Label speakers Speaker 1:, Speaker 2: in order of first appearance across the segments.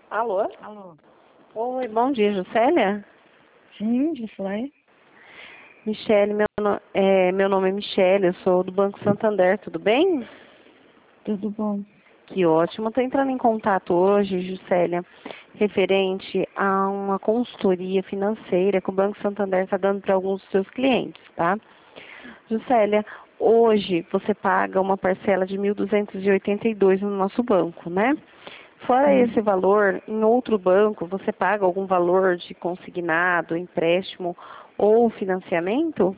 Speaker 1: Alô?
Speaker 2: Alô?
Speaker 1: Oi, bom dia, Juscelia?
Speaker 2: Sim, Juscelia.
Speaker 1: Michele, meu nome é Michele, eu sou do Banco Santander, tudo bem?
Speaker 2: Tudo bom?
Speaker 1: Que ótimo. Estou entrando em contato hoje, Juscelia, referente a uma consultoria financeira que o Banco Santander está dando para alguns dos seus clientes, tá? Juscelia, hoje você paga uma parcela de 1.282 no nosso banco, né? Fora
Speaker 2: Sim.
Speaker 1: esse valor, em outro banco, você paga algum valor de consignado, empréstimo ou financiamento?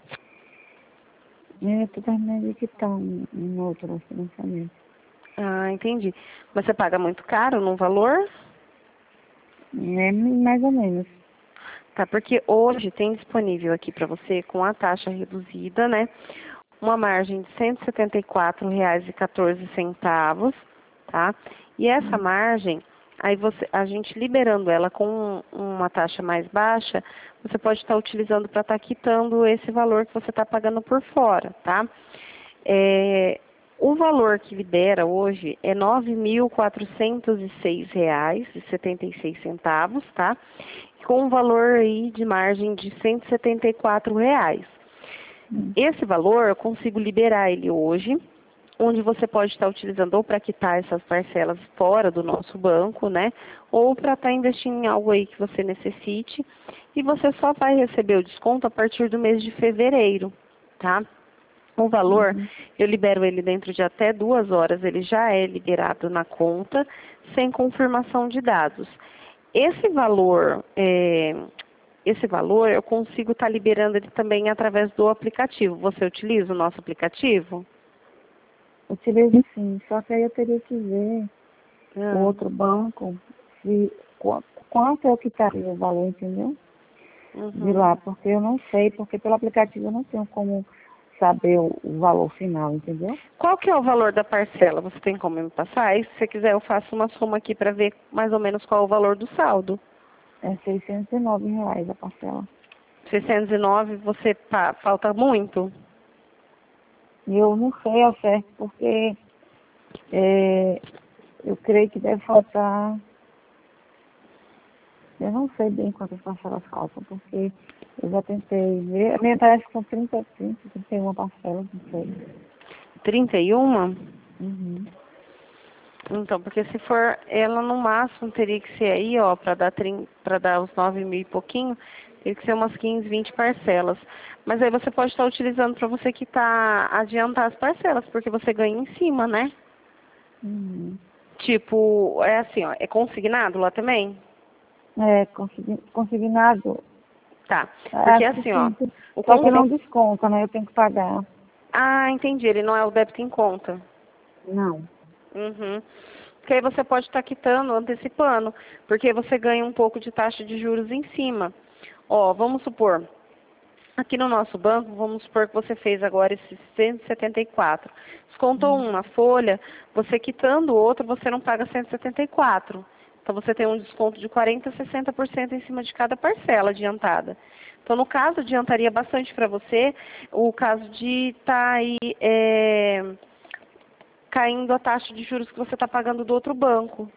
Speaker 2: Eu estou terminando de quitar um outro financiamento.
Speaker 1: Ah, entendi. Mas você paga muito caro num valor?
Speaker 2: É mais ou menos.
Speaker 1: Tá, porque hoje tem disponível aqui para você, com a taxa reduzida, né? Uma margem de R$ 174,14, tá? E essa margem, aí a gente liberando ela com uma taxa mais baixa, você pode estar utilizando para estar quitando esse valor que você está pagando por fora, tá? O valor que libera hoje é R$ 9.406,76, tá? Com um valor aí de margem de R$ 174. Esse valor eu consigo liberar ele hoje, onde você pode estar utilizando ou para quitar essas parcelas fora do nosso banco, né? Ou para estar investindo em algo aí que você necessite. E você só vai receber o desconto a partir do mês de fevereiro, tá? O valor, eu libero ele dentro de até 2 horas, ele já é liberado na conta, sem confirmação de dados. Esse valor, eu consigo estar liberando ele também através do aplicativo. Você utiliza o nosso aplicativo?
Speaker 2: Utilizo sim, só que aí eu teria que ver o
Speaker 1: Ah,
Speaker 2: outro banco, se, quanto eu quitaria o valor, entendeu? De
Speaker 1: uhum.
Speaker 2: lá, porque eu não sei, porque pelo aplicativo eu não tenho como saber o valor final, entendeu?
Speaker 1: Qual que é o valor da parcela? Você tem como me passar? E se você quiser, eu faço uma soma aqui para ver mais ou menos qual é o valor do saldo.
Speaker 2: É R$ 609 a parcela.
Speaker 1: 609, você falta muito?
Speaker 2: E eu não sei ao certo, porque é, eu creio que deve faltar. Eu não sei bem quantas parcelas faltam, porque eu já tentei ver. A minha parece que são 31 parcelas, não sei.
Speaker 1: 31?
Speaker 2: Uhum.
Speaker 1: Então, porque se for ela no máximo teria que ser aí, ó, para dar os 9.000 e pouquinho, teria que ser umas 15, 20 parcelas. Mas aí você pode estar utilizando para você quitar, adiantar as parcelas, porque você ganha em cima, né?
Speaker 2: Uhum.
Speaker 1: Tipo, é assim, ó, é consignado lá também?
Speaker 2: É, consignado,
Speaker 1: Tá. Porque
Speaker 2: acho que
Speaker 1: assim, ó,
Speaker 2: sim.
Speaker 1: o
Speaker 2: Só que
Speaker 1: con...
Speaker 2: não desconta, né? Eu tenho que pagar.
Speaker 1: Ah, entendi, ele não é o débito em conta.
Speaker 2: Não.
Speaker 1: Uhum. Porque aí você pode estar quitando, antecipando, porque você ganha um pouco de taxa de juros em cima. Ó, vamos supor, aqui no nosso banco, vamos supor que você fez agora esses 174. Descontou um na folha, você quitando o outro, você não paga 174. Então você tem um desconto de 40% a 60% em cima de cada parcela adiantada. Então, no caso, adiantaria bastante para você o caso de estar aí caindo a taxa de juros que você está pagando do outro banco.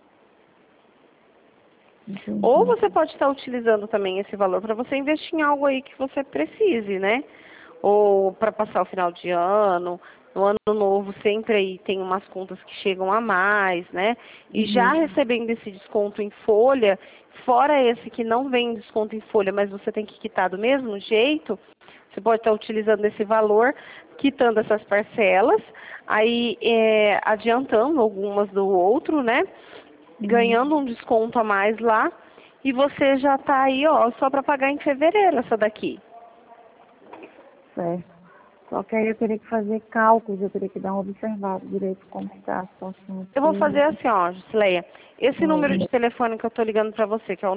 Speaker 1: Ou
Speaker 2: Entendi.
Speaker 1: você pode estar utilizando também esse valor para você investir em algo aí que você precise, né? Ou para passar o final de ano, no ano novo sempre aí tem umas contas que chegam a mais, né? E já
Speaker 2: Uhum.
Speaker 1: recebendo esse desconto em folha, fora esse que não vem desconto em folha, mas você tem que quitar do mesmo jeito, você pode estar utilizando esse valor, quitando essas parcelas, aí adiantando algumas do outro, né?
Speaker 2: Uhum.
Speaker 1: Ganhando um desconto a mais lá, e você já está aí, ó, só para pagar em fevereiro essa daqui.
Speaker 2: Certo. Só que aí eu teria que fazer cálculos, eu teria que dar uma observada direito como está a situação,
Speaker 1: Eu vou
Speaker 2: porque
Speaker 1: fazer assim, ó, Juscelia, esse número
Speaker 2: é,
Speaker 1: de telefone que eu estou ligando para você, que é o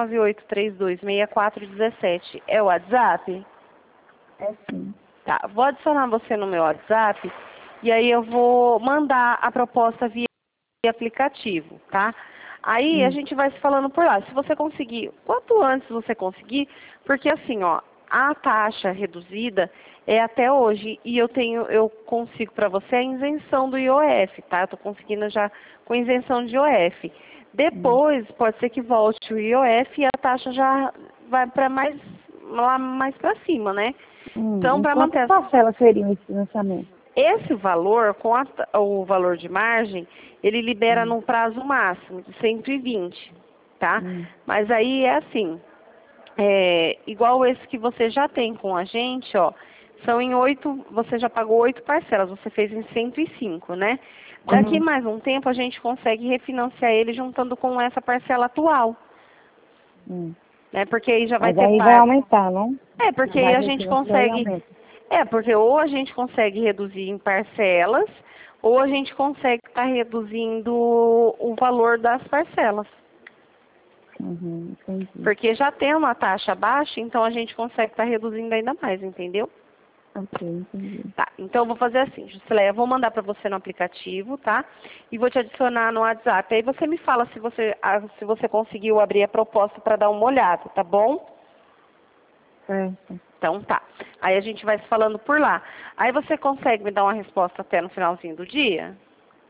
Speaker 1: 998326417, é o WhatsApp?
Speaker 2: é sim.
Speaker 1: Tá, vou adicionar você no meu WhatsApp, e aí eu vou mandar a proposta via aplicativo, tá? Aí a
Speaker 2: Hum.
Speaker 1: gente vai se falando por lá. Se você conseguir, quanto antes você conseguir, porque assim, ó, a taxa reduzida é até hoje e eu consigo para você a isenção do IOF, tá? Eu tô conseguindo já com isenção de IOF. Depois, pode ser que volte o IOF e a taxa já vai para lá mais para cima, né? Então, para manter
Speaker 2: Quantas parcelas seriam esse financiamento?
Speaker 1: esse valor, o valor de margem, ele libera no prazo máximo de 120, tá? Mas aí é assim, igual esse que você já tem com a gente, ó, são em 8, você já pagou 8 parcelas, você fez em 105, né? Daqui mais um tempo a gente consegue refinanciar ele juntando com essa parcela atual. Né? Porque aí já vai
Speaker 2: Mas
Speaker 1: ter
Speaker 2: aí vai aumentar, não?
Speaker 1: porque aí a gente consegue. Porque ou a gente consegue reduzir em parcelas, ou a gente consegue estar reduzindo o valor das parcelas.
Speaker 2: Entendi.
Speaker 1: Porque já tem uma taxa baixa, então a gente consegue estar reduzindo ainda mais, entendeu?
Speaker 2: Ok, entendi.
Speaker 1: Tá, então eu vou fazer assim, Jusileia, eu vou mandar para você no aplicativo, tá? E vou te adicionar no WhatsApp. Aí você me fala se você conseguiu abrir a proposta para dar uma olhada, tá bom?
Speaker 2: Certo.
Speaker 1: Então tá. Aí a gente vai se falando por lá. Aí você consegue me dar uma resposta até no finalzinho do dia?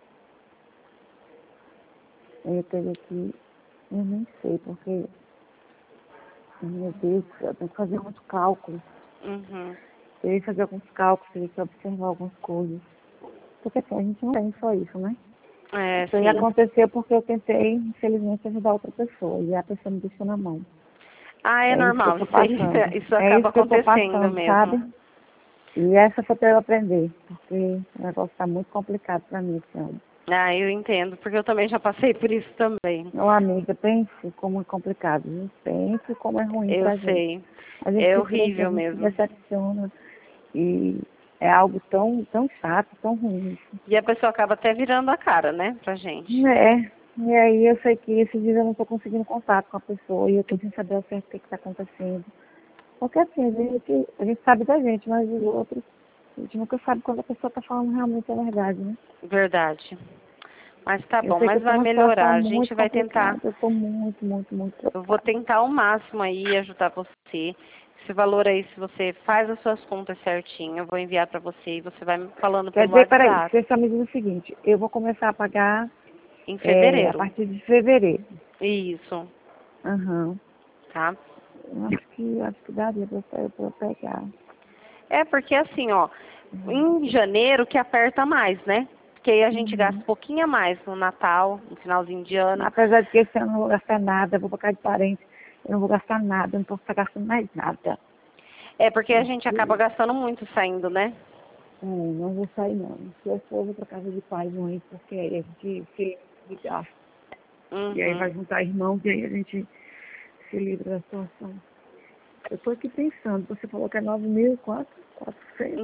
Speaker 2: Eu teria que... Eu nem sei, porque... Meu Deus, eu tenho que fazer muito cálculo. Teria que fazer alguns cálculos, teria que observar algumas coisas. Porque assim, a gente não tem só isso, né? Isso aí aconteceu porque eu tentei, infelizmente, ajudar outra pessoa. E a pessoa me deixou na mão.
Speaker 1: É normal, isso
Speaker 2: É
Speaker 1: acaba
Speaker 2: isso que eu tô
Speaker 1: acontecendo
Speaker 2: passando,
Speaker 1: mesmo.
Speaker 2: sabe? E essa foi para eu aprender, porque o negócio está muito complicado para mim esse ano.
Speaker 1: Eu entendo, porque eu também já passei por isso também.
Speaker 2: Meu amiga, pense como é complicado, viu? Pense como é ruim
Speaker 1: Eu
Speaker 2: pra gente.
Speaker 1: sei.
Speaker 2: A gente
Speaker 1: É
Speaker 2: se frustra, a
Speaker 1: horrível
Speaker 2: gente se
Speaker 1: mesmo.
Speaker 2: decepciona. E é algo tão chato, tão ruim.
Speaker 1: E a pessoa acaba até virando a cara, né, pra gente.
Speaker 2: E aí eu sei que esses dias eu não estou conseguindo contato com a pessoa e eu estou sem saber ao certo o que está acontecendo. Porque assim, a gente sabe da gente, mas os outros, a gente nunca sabe quando a pessoa está falando realmente a verdade, né?
Speaker 1: Verdade. Mas tá
Speaker 2: Eu
Speaker 1: bom,
Speaker 2: sei que eu
Speaker 1: mas
Speaker 2: estou
Speaker 1: vai
Speaker 2: numa situação
Speaker 1: melhorar. A gente
Speaker 2: muito
Speaker 1: vai tentar.
Speaker 2: complicada, eu estou muito, muito, muito
Speaker 1: Eu vou
Speaker 2: preocupada.
Speaker 1: tentar ao máximo aí ajudar você. Esse valor aí, se você faz as suas contas certinho, eu vou enviar pra você e você vai me falando
Speaker 2: Quer
Speaker 1: pelo
Speaker 2: dizer, peraí,
Speaker 1: WhatsApp.
Speaker 2: você só me diz o seguinte, eu vou começar a pagar
Speaker 1: Em
Speaker 2: a
Speaker 1: fevereiro.
Speaker 2: partir de fevereiro.
Speaker 1: Isso,
Speaker 2: Aham.
Speaker 1: tá?
Speaker 2: Acho que daria para eu pegar.
Speaker 1: Porque assim, ó, em janeiro que aperta mais, né? Porque aí a gente gasta um pouquinho a mais no Natal, no finalzinho de ano.
Speaker 2: Apesar de que esse ano eu não vou gastar nada, eu vou pra casa de parente, eu não vou gastar nada, eu não posso estar gastando mais nada.
Speaker 1: Porque a gente acaba gastando muito saindo, né?
Speaker 2: Não vou sair não. Se eu for, eu vou pra casa de pai e mãe, porque aí a gente se livra de gasto. E aí vai juntar irmãos e aí a gente se livra da situação. Eu tô aqui pensando, você falou que é 9.400?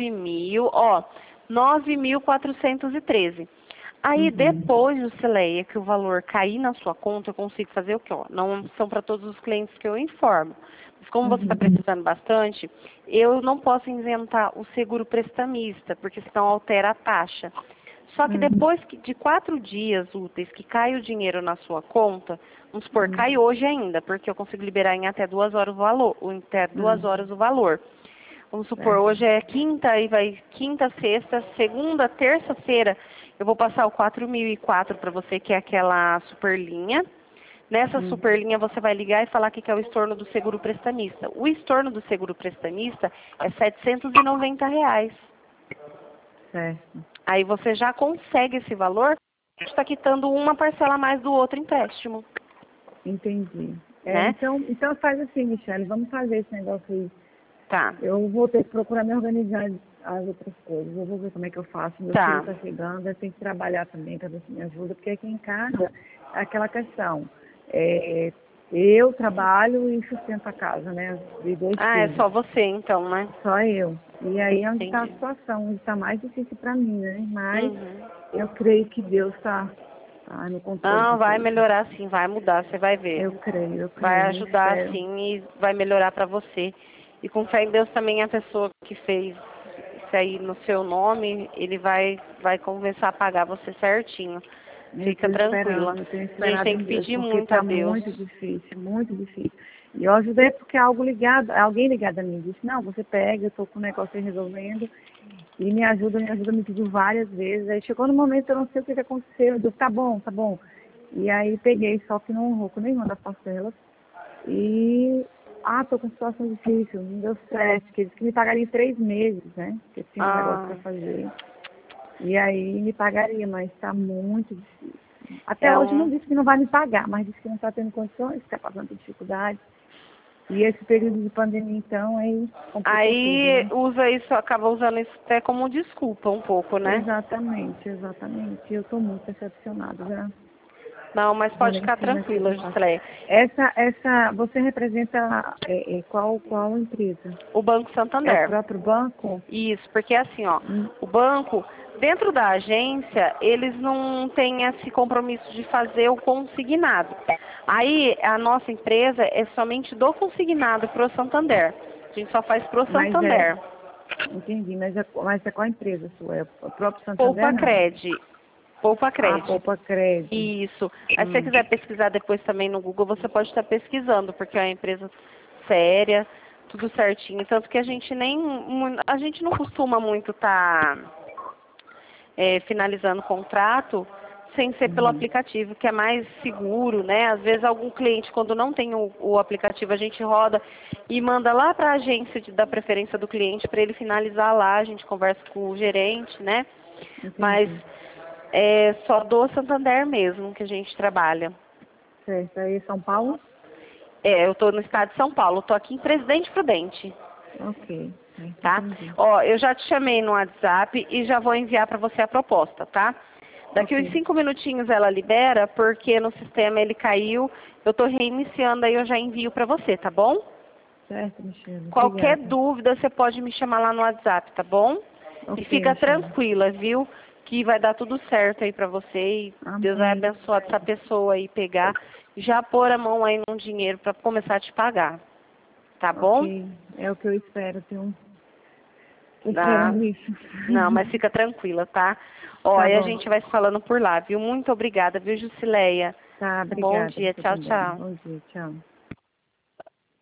Speaker 1: 9.413. Aí depois, Jusileia, que o valor cair na sua conta, eu consigo fazer o quê? Não são para todos os clientes que eu informo. Mas como você está precisando bastante, eu não posso isentar o seguro prestamista, porque senão altera a taxa. Só que depois de 4 dias úteis que cai o dinheiro na sua conta, vamos supor, cai hoje ainda, porque eu consigo liberar em até 2 horas o valor, o valor. Vamos supor, hoje é quinta, e vai quinta, sexta, segunda, terça-feira, eu vou passar o 4.004 para você, que é aquela superlinha. Nessa superlinha você vai ligar e falar que é o estorno do seguro prestamista. O estorno do seguro prestamista é R$ 790.
Speaker 2: Certo.
Speaker 1: Aí você já consegue esse valor, está quitando uma parcela a mais do outro empréstimo.
Speaker 2: Entendi.
Speaker 1: Né?
Speaker 2: Então faz assim, Michele, vamos fazer esse negócio aí.
Speaker 1: Tá.
Speaker 2: Eu vou ter que procurar me organizar as outras coisas. Eu vou ver como é que eu faço. Meu filho está chegando, eu tenho que trabalhar também para ver se me ajuda, porque aqui em casa é aquela questão. Eu trabalho e sustento a casa, né? De 2
Speaker 1: É
Speaker 2: filhos.
Speaker 1: só você então, né?
Speaker 2: Só eu. E aí é onde está a
Speaker 1: Entendi.
Speaker 2: situação, onde está mais difícil para mim, né? Mas eu creio que Deus está no controle
Speaker 1: Não,
Speaker 2: de
Speaker 1: vai
Speaker 2: tudo.
Speaker 1: melhorar sim, vai mudar, você vai ver.
Speaker 2: Eu creio,
Speaker 1: Vai
Speaker 2: eu
Speaker 1: ajudar
Speaker 2: espero.
Speaker 1: sim e vai melhorar para você. E com fé em Deus também a pessoa que fez isso aí no seu nome, ele vai começar a pagar você certinho.
Speaker 2: Eu
Speaker 1: Fica
Speaker 2: estou
Speaker 1: tranquila.
Speaker 2: esperando, eu tenho
Speaker 1: A gente
Speaker 2: esperado
Speaker 1: tem
Speaker 2: em
Speaker 1: que
Speaker 2: Deus,
Speaker 1: pedir
Speaker 2: porque
Speaker 1: muito a
Speaker 2: está
Speaker 1: Deus.
Speaker 2: muito difícil, muito difícil. E eu ajudei porque alguém ligado a mim disse, não, você pega, eu estou com o negócio aí resolvendo, e me ajuda, me pediu várias vezes. Aí chegou no momento, eu não sei o que aconteceu, eu disse, tá bom. E aí peguei, só que não honrou com nenhuma das parcelas. E, tô com situação difícil, não deu certo, que eles que me pagariam em 3 meses, né? Porque tinha um negócio pra fazer. E aí me pagaria, mas tá muito difícil. Até hoje não disse que não vai me pagar, mas disse que não tá tendo condições, que tá passando dificuldade. E esse período de pandemia, então, aí
Speaker 1: aí
Speaker 2: tudo,
Speaker 1: usa
Speaker 2: né?
Speaker 1: isso, acaba usando isso até como desculpa um pouco, né?
Speaker 2: Exatamente, exatamente. Eu tô muito decepcionada, já.
Speaker 1: Não, mas
Speaker 2: Já
Speaker 1: pode
Speaker 2: nem
Speaker 1: ficar
Speaker 2: sei mais o que
Speaker 1: tranquila,
Speaker 2: eu faço.
Speaker 1: Juscelia.
Speaker 2: Você representa qual empresa?
Speaker 1: O Banco
Speaker 2: É o
Speaker 1: Santander.
Speaker 2: próprio banco?
Speaker 1: Isso, porque assim, ó, o banco, dentro da agência, eles não têm esse compromisso de fazer o consignado. Aí, a nossa empresa é somente do consignado pro Santander. A gente só faz pro
Speaker 2: Mas
Speaker 1: Santander.
Speaker 2: entendi, mas é qual empresa sua? É o próprio
Speaker 1: Poupa
Speaker 2: Santander, não?
Speaker 1: Cred. Poupa Cred.
Speaker 2: Poupa Crédito.
Speaker 1: Isso. Aí se você quiser pesquisar depois também no Google, você pode estar pesquisando, porque é uma empresa séria, tudo certinho. Tanto que a gente a gente não costuma muito estar finalizando o contrato sem ser pelo aplicativo, que é mais seguro, né? Às vezes algum cliente, quando não tem o aplicativo, a gente roda e manda lá para a agência da preferência do cliente para ele finalizar lá, a gente conversa com o gerente, né?
Speaker 2: Entendi.
Speaker 1: Mas é só do Santander mesmo que a gente trabalha.
Speaker 2: Certo. Aí São Paulo?
Speaker 1: Eu estou no estado de São Paulo, estou aqui em Presidente Prudente.
Speaker 2: Ok.
Speaker 1: Tá?
Speaker 2: Entendi.
Speaker 1: Ó, eu já te chamei no WhatsApp e já vou enviar para você a proposta, tá? Daqui uns 5 minutinhos ela libera, porque no sistema ele caiu. Eu estou reiniciando, aí eu já envio para você, tá bom?
Speaker 2: Certo, Michele.
Speaker 1: Qualquer
Speaker 2: Obrigada.
Speaker 1: dúvida, você pode me chamar lá no WhatsApp, tá bom?
Speaker 2: Ok,
Speaker 1: E fica
Speaker 2: Michele.
Speaker 1: tranquila, viu? Que vai dar tudo certo aí pra você e Deus vai
Speaker 2: Amém.
Speaker 1: abençoar essa pessoa aí, pegar, já pôr a mão aí num dinheiro pra começar a te pagar. Tá bom?
Speaker 2: Ok. É o que eu espero. Tô
Speaker 1: Ah,
Speaker 2: esperando isso.
Speaker 1: não, mas fica tranquila, tá? Ó,
Speaker 2: Tá
Speaker 1: e a
Speaker 2: bom.
Speaker 1: gente vai se falando por lá, viu? Muito obrigada, viu, Jusileia?
Speaker 2: Tá,
Speaker 1: Um bom
Speaker 2: obrigada.
Speaker 1: dia.
Speaker 2: Você
Speaker 1: Tchau,
Speaker 2: também.
Speaker 1: tchau.
Speaker 2: Bom dia. Tchau.